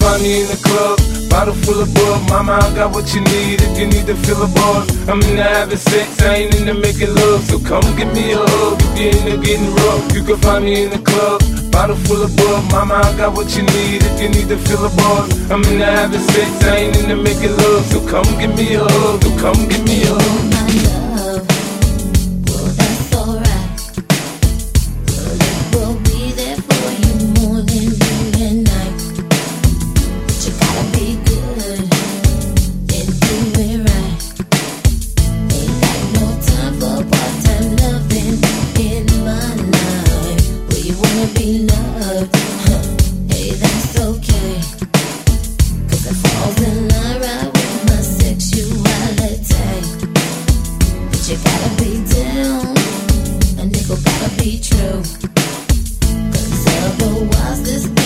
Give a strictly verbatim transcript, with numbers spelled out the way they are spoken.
find me in the club, bottle full of bug. Mama, I got what you need if you need to feel a buzz. I'm into having sex, I ain't into making love. So come give me a hug if you're into getting rough. You can find me in the club, bottle full of bug. Mama, I got what you need if you need to feel a buzz. I'm into having sex, I ain't into making love. So come give me a hug, so come give me a hug. Be loved, huh. Hey, that's okay. 'Cause it falls in line right with my sexuality. But you gotta be down, a nigga gotta be true. 'Cause otherwise this